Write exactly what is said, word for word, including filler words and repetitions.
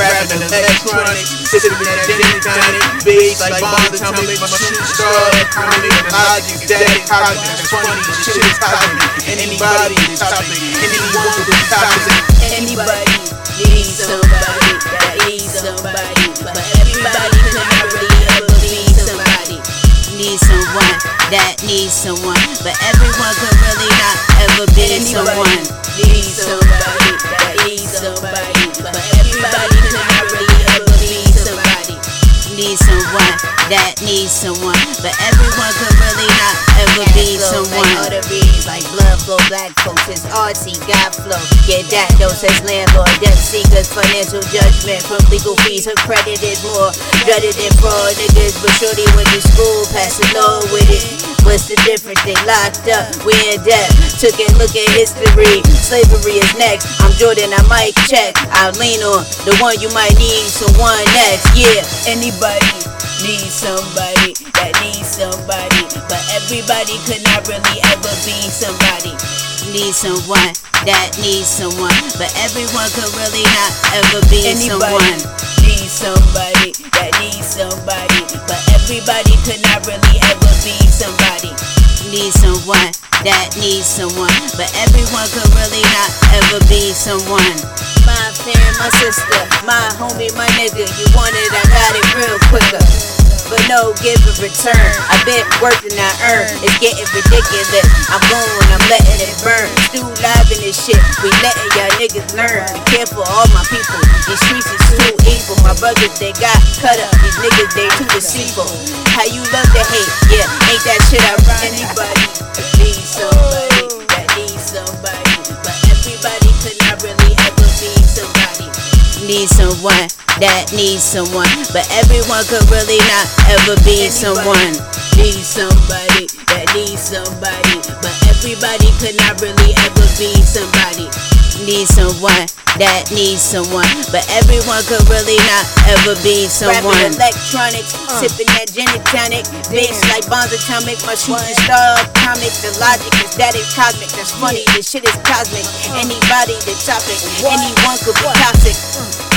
rapping electronic, sipping that gin and tonic, bass like bomb atomic, my shooting star economic, logic, static, cognitive, it's funny, this shit is cosmic. Anybody is topic, anyone could be toxic. Anybody needs somebody that needs somebody, but everybody cannot really ever be somebody. Need someone that needs someone, but everyone could really not ever be someone. Needs somebody that needs somebody, but everybody cannot really ever be somebody. Need someone that needs someone, but everyone could really not ever be someone. Like arteries, like blood flow, black folks, it's artsy, God flow. Yeah, that though says landlord, debt seekers, financial judgment from legal fees. Her credit is more dreaded than fraud niggas, but shorty went to school, passing law with it. What's the difference? They locked up, we in debt. Took a look at history, slavery is next. I'm Jordan, I might check. I'll lean on the one you might need, someone next. Yeah, anybody needs somebody that needs somebody, but everybody could not really ever be somebody. Need someone that needs someone, but everyone could really not ever be someone. Needs somebody that needs somebody, but everybody could not really ever be somebody. Need someone that needs someone, but everyone could really not ever be someone. My fam, my sister, my homie, my nigga, you want it, I got it real quicker. But no give and return. I been working, I earn. It's getting ridiculous. I'm going, I'm letting it burn. Still live in this shit. We letting y'all niggas learn. Be careful, all my people. These streets is too evil. My brothers, they got cut up. These niggas, they too deceitful. How you love to hate? Yeah, ain't that shit I run? Anybody needs somebody that needs somebody, but everybody could not really ever be somebody. Need someone that needs someone, but everyone could really not ever be someone. Need somebody that needs somebody, but everybody could not really ever be somebody. Need someone that needs someone, but everyone could really not ever be someone. Rapping electronics, uh. sipping that gin and tonic, bass like bombs atomic, my shooting star comic. The logic is that it's cosmic. That's funny, this shit is cosmic. Anybody the topic, anyone could be toxic.